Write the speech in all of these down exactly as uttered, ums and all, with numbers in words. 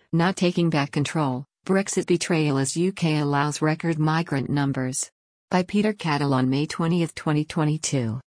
Not taking back control, Brexit betrayal as U K allows record migrant numbers. By Peter Cattle on May twentieth twenty twenty-two.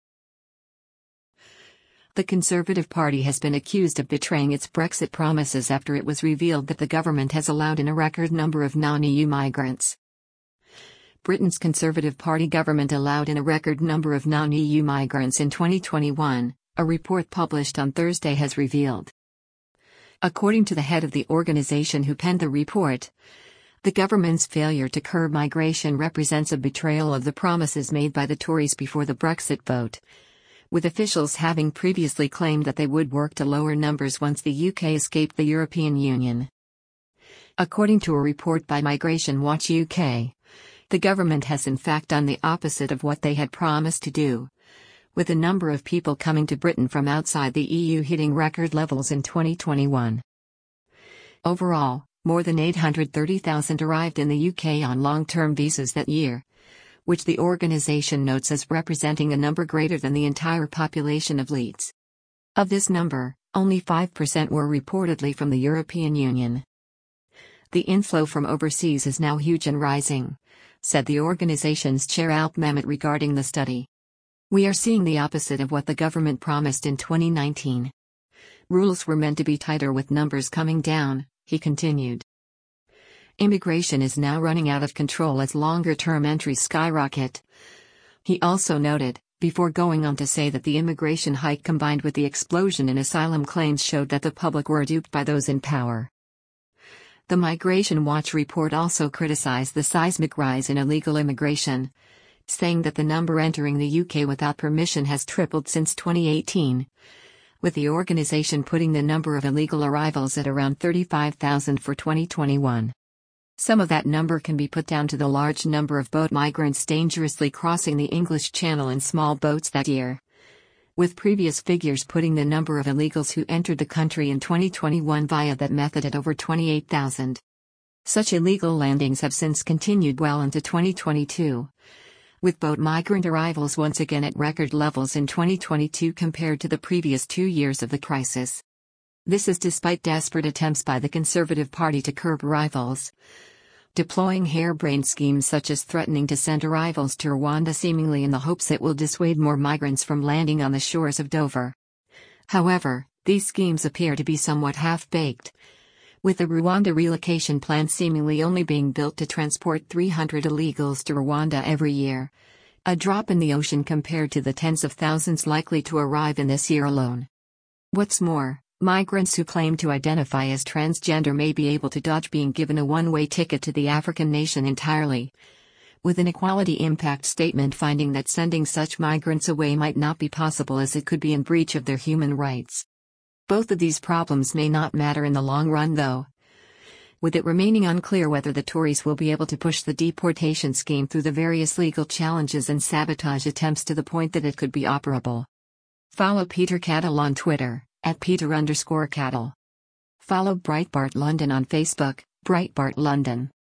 The Conservative Party has been accused of betraying its Brexit promises after it was revealed that the government has allowed in a record number of non-E U migrants. Britain's Conservative Party government allowed in a record number of non-E U migrants in twenty twenty-one, a report published on Thursday has revealed. According to the head of the organisation who penned the report, the government's failure to curb migration represents a betrayal of the promises made by the Tories before the Brexit vote, with officials having previously claimed that they would work to lower numbers once the U K escaped the European Union. According to a report by Migration Watch U K, the government has in fact done the opposite of what they had promised to do, with the number of people coming to Britain from outside the E U hitting record levels in twenty twenty-one. Overall, more than eight hundred thirty thousand arrived in the U K on long-term visas that year, which the organisation notes as representing a number greater than the entire population of Leeds. Of this number, only five percent were reportedly from the European Union. The inflow from overseas is now huge and rising, said the organisation's chair Alp Mehmet regarding the study. We are seeing the opposite of what the government promised in twenty nineteen. Rules were meant to be tighter with numbers coming down, he continued. Immigration is now running out of control as longer-term entries skyrocket. He also noted, before going on to say that the immigration hike combined with the explosion in asylum claims showed that the public were duped by those in power. The Migration Watch report also criticized the seismic rise in illegal immigration, saying that the number entering the U K without permission has tripled since twenty eighteen, with the organisation putting the number of illegal arrivals at around thirty-five thousand for twenty twenty-one. Some of that number can be put down to the large number of boat migrants dangerously crossing the English Channel in small boats that year, with previous figures putting the number of illegals who entered the country in twenty twenty-one via that method at over twenty-eight thousand. Such illegal landings have since continued well into twenty twenty-two, with boat migrant arrivals once again at record levels in twenty twenty-two compared to the previous two years of the crisis. This is despite desperate attempts by the Conservative Party to curb arrivals, deploying harebrained schemes such as threatening to send arrivals to Rwanda seemingly in the hopes it will dissuade more migrants from landing on the shores of Dover. However, these schemes appear to be somewhat half-baked, with the Rwanda relocation plan seemingly only being built to transport three hundred illegals to Rwanda every year, a drop in the ocean compared to the tens of thousands likely to arrive in this year alone. What's more, migrants who claim to identify as transgender may be able to dodge being given a one-way ticket to the African nation entirely, with an equality impact statement finding that sending such migrants away might not be possible as it could be in breach of their human rights. Both of these problems may not matter in the long run though, with it remaining unclear whether the Tories will be able to push the deportation scheme through the various legal challenges and sabotage attempts to the point that it could be operable. Follow Peter Cattle on Twitter, at Peter underscore Cattle. Follow Breitbart London on Facebook, Breitbart London.